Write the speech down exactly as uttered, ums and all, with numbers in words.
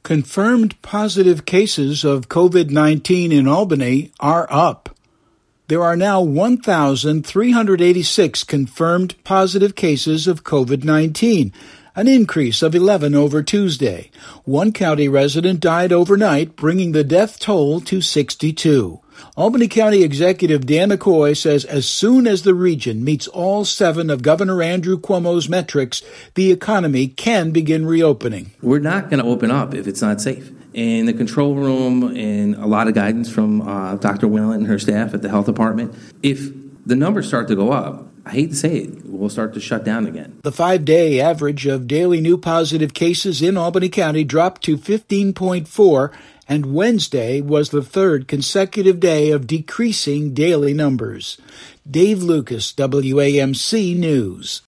Confirmed positive cases of COVID nineteen in Albany are up. There are now one thousand three hundred eighty-six confirmed positive cases of COVID nineteen, an increase of eleven over Tuesday. One county resident died overnight, bringing the death toll to sixty-two. Albany County Executive Dan McCoy says as soon as the region meets all seven of Governor Andrew Cuomo's metrics, the economy can begin reopening. We're not going to open up if it's not safe. In the control room and a lot of guidance from uh, Doctor Whalen and her staff at the health department, if the numbers start to go up, I hate to say it, we'll start to shut down again. The five-day average of daily new positive cases in Albany County dropped to fifteen point four, and Wednesday was the third consecutive day of decreasing daily numbers. Dave Lucas, W A M C News.